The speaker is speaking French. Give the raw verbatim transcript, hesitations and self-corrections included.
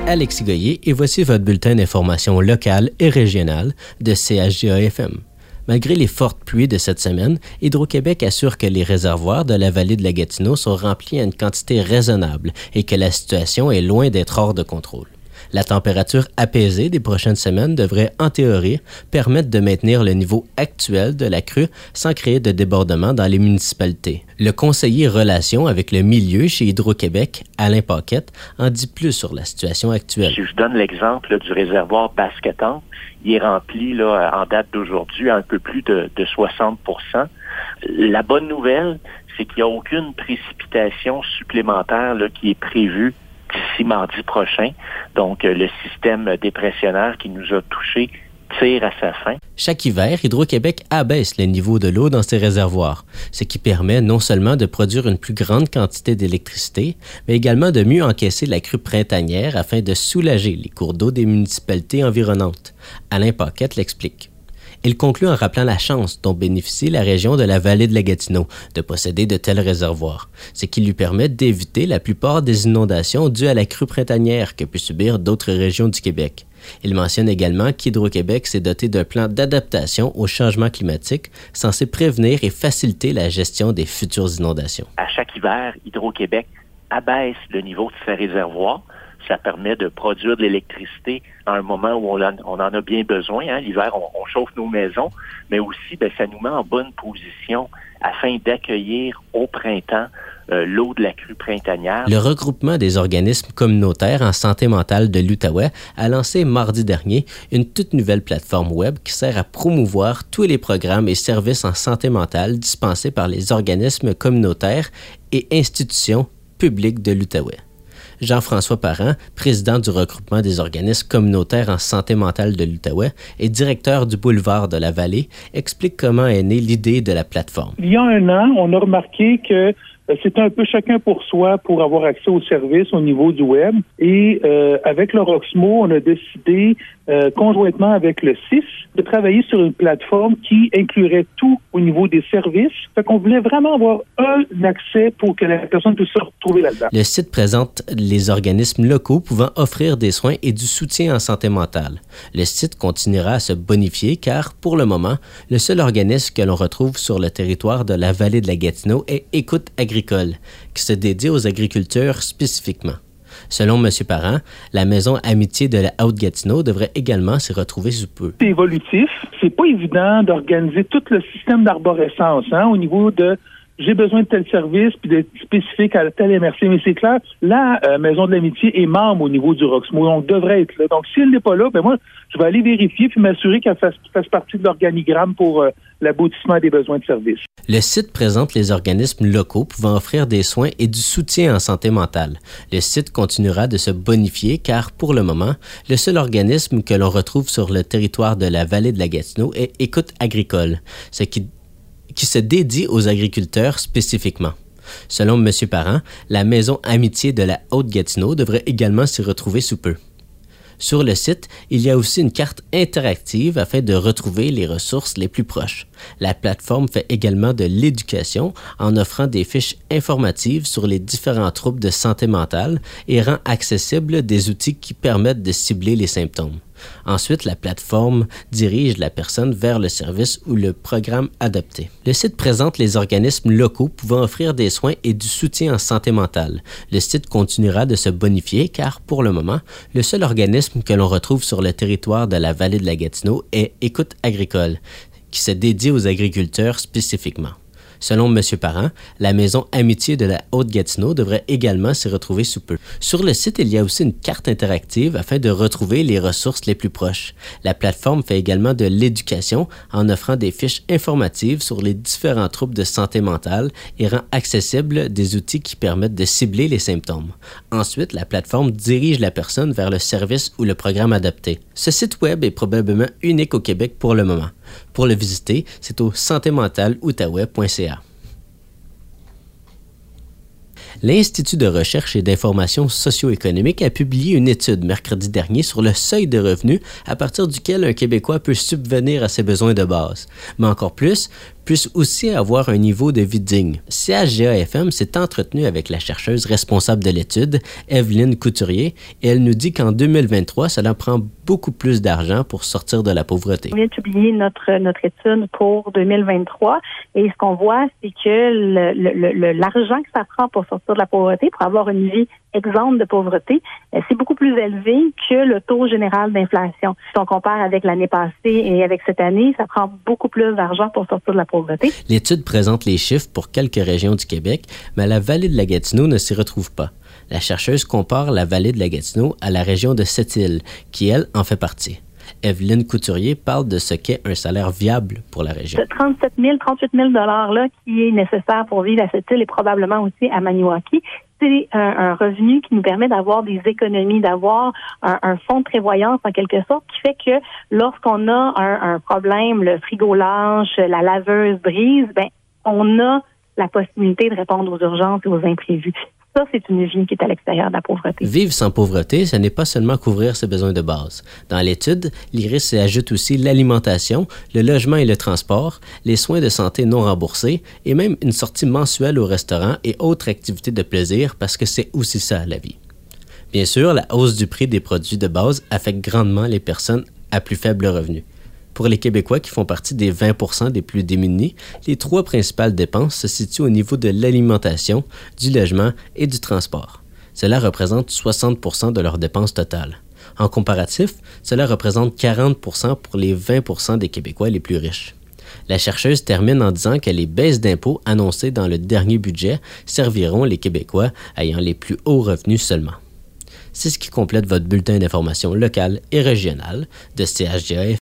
Alexis Goyer et voici votre bulletin d'information locale et régionale de C H J A F M. Malgré les fortes pluies de cette semaine, Hydro-Québec assure que les réservoirs de la vallée de la Gatineau sont remplis à une quantité raisonnable et que la situation est loin d'être hors de contrôle. La température apaisée des prochaines semaines devrait, en théorie, permettre de maintenir le niveau actuel de la crue sans créer de débordements dans les municipalités. Le conseiller relations avec le milieu chez Hydro-Québec, Alain Paquette, en dit plus sur la situation actuelle. Si je donne l'exemple là, du réservoir Basquetan, il est rempli là, en date d'aujourd'hui à un peu plus de, de soixante pour cent. La bonne nouvelle, c'est qu'il n'y a aucune précipitation supplémentaire là, qui est prévue d'ici mardi prochain. Donc, euh, le système dépressionnaire qui nous a touchés tire à sa fin. Chaque hiver, Hydro-Québec abaisse le niveau de l'eau dans ses réservoirs, ce qui permet non seulement de produire une plus grande quantité d'électricité, mais également de mieux encaisser la crue printanière afin de soulager les cours d'eau des municipalités environnantes. Alain Paquette l'explique. Il conclut en rappelant la chance dont bénéficie la région de la vallée de la Gatineau de posséder de tels réservoirs, ce qui lui permet d'éviter la plupart des inondations dues à la crue printanière que peuvent subir d'autres régions du Québec. Il mentionne également qu'Hydro-Québec s'est doté d'un plan d'adaptation au changement climatique censé prévenir et faciliter la gestion des futures inondations. À chaque hiver, Hydro-Québec abaisse le niveau de ses réservoirs. Ça permet de produire de l'électricité à un moment où on, a, on en a bien besoin. Hein. L'hiver, on, on chauffe nos maisons, mais aussi, ben, ça nous met en bonne position afin d'accueillir au printemps euh, l'eau de la crue printanière. Le regroupement des organismes communautaires en santé mentale de l'Outaouais a lancé mardi dernier une toute nouvelle plateforme web qui sert à promouvoir tous les programmes et services en santé mentale dispensés par les organismes communautaires et institutions publiques de l'Outaouais. Jean-François Parent, président du regroupement des organismes communautaires en santé mentale de l'Outaouais et directeur du Boulevard de la Vallée, explique comment est née l'idée de la plateforme. Il y a un an, on a remarqué que c'était un peu chacun pour soi pour avoir accès aux services au niveau du web. Et euh, avec le Roxmo, on a décidé, euh, conjointement avec le C I S, de travailler sur une plateforme qui inclurait tout au niveau des services. Fait qu'on voulait vraiment avoir un accès pour que la personne puisse se retrouver là-dedans. Le site présente les organismes locaux pouvant offrir des soins et du soutien en santé mentale. Le site continuera à se bonifier car, pour le moment, le seul organisme que l'on retrouve sur le territoire de la vallée de la Gatineau est Écoute agricole, qui se dédie aux agriculteurs spécifiquement. Selon M. Parent, la maison Amitié de la Haute-Gatineau devrait également s'y retrouver sous peu. C'est évolutif. C'est pas évident d'organiser tout le système d'arborescence hein, au niveau de j'ai besoin de tel service puis d'être spécifique à tel M R C. Mais c'est clair, la euh, Maison de l'Amitié est membre au niveau du Roxmo, donc devrait être là. Donc, si elle n'est pas là, ben moi, je vais aller vérifier puis m'assurer qu'elle fasse, fasse partie de l'organigramme pour euh, l'aboutissement des besoins de service. Le site présente les organismes locaux pouvant offrir des soins et du soutien en santé mentale. Le site continuera de se bonifier car, pour le moment, le seul organisme que l'on retrouve sur le territoire de la vallée de la Gatineau est Écoute agricole, ce qui qui se dédie aux agriculteurs spécifiquement. Selon M. Parent, la maison Amitié de la Haute-Gatineau devrait également s'y retrouver sous peu. Sur le site, il y a aussi une carte interactive afin de retrouver les ressources les plus proches. La plateforme fait également de l'éducation en offrant des fiches informatives sur les différents troubles de santé mentale et rend accessibles des outils qui permettent de cibler les symptômes. Ensuite, la plateforme dirige la personne vers le service ou le programme adapté. Le site présente les organismes locaux pouvant offrir des soins et du soutien en santé mentale. Le site continuera de se bonifier car, pour le moment, le seul organisme que l'on retrouve sur le territoire de la vallée de la Gatineau est Écoute agricole, qui se dédie aux agriculteurs spécifiquement. Selon M. Parent, la maison Amitié de la Haute-Gatineau devrait également s'y retrouver sous peu. Sur le site, il y a aussi une carte interactive afin de retrouver les ressources les plus proches. La plateforme fait également de l'éducation en offrant des fiches informatives sur les différents troubles de santé mentale et rend accessibles des outils qui permettent de cibler les symptômes. Ensuite, la plateforme dirige la personne vers le service ou le programme adapté. Ce site web est probablement unique au Québec pour le moment. Pour le visiter, c'est au santé mentale outaouais point c a. L'Institut de recherche et d'information socio-économique a publié une étude mercredi dernier sur le seuil de revenus à partir duquel un Québécois peut subvenir à ses besoins de base. Mais encore plus, puissent aussi avoir un niveau de vie digne. C H G A F M s'est entretenu avec la chercheuse responsable de l'étude, Evelyne Couturier, et elle nous dit qu'en deux mille vingt-trois, cela prend beaucoup plus d'argent pour sortir de la pauvreté. On vient de publier notre, notre étude pour deux mille vingt-trois et ce qu'on voit, c'est que le, le, le, l'argent que ça prend pour sortir de la pauvreté, pour avoir une vie exempte de pauvreté, c'est beaucoup plus élevé que le taux général d'inflation. Si on compare avec l'année passée et avec cette année, ça prend beaucoup plus d'argent pour sortir de la pauvreté. L'étude présente les chiffres pour quelques régions du Québec, mais la vallée de la Gatineau ne s'y retrouve pas. La chercheuse compare la vallée de la Gatineau à la région de Sept-Îles, qui, elle, en fait partie. Evelyne Couturier parle de ce qu'est un salaire viable pour la région. Ce trente-sept mille, trente-huit mille dollars-là qui est nécessaire pour vivre à Sept-Îles et probablement aussi à Maniwaki, c'est un, un revenu qui nous permet d'avoir des économies, d'avoir un, un fonds de prévoyance en quelque sorte, qui fait que lorsqu'on a un, un problème, le frigo lâche, la laveuse brise, ben on a la possibilité de répondre aux urgences et aux imprévus. Ça, c'est une vie qui est à l'extérieur de la pauvreté. Vivre sans pauvreté, ce n'est pas seulement couvrir ses besoins de base. Dans l'étude, l'I R I S s'y ajoute aussi l'alimentation, le logement et le transport, les soins de santé non remboursés et même une sortie mensuelle au restaurant et autres activités de plaisir parce que c'est aussi ça, la vie. Bien sûr, la hausse du prix des produits de base affecte grandement les personnes à plus faible revenu. Pour les Québécois qui font partie des vingt pour cent des plus démunis, les trois principales dépenses se situent au niveau de l'alimentation, du logement et du transport. Cela représente soixante pour cent de leurs dépenses totales. En comparatif, cela représente quarante pour cent pour les vingt pour cent des Québécois les plus riches. La chercheuse termine en disant que les baisses d'impôts annoncées dans le dernier budget serviront les Québécois ayant les plus hauts revenus seulement. C'est ce qui complète votre bulletin d'information locale et régionale de C H G A F M.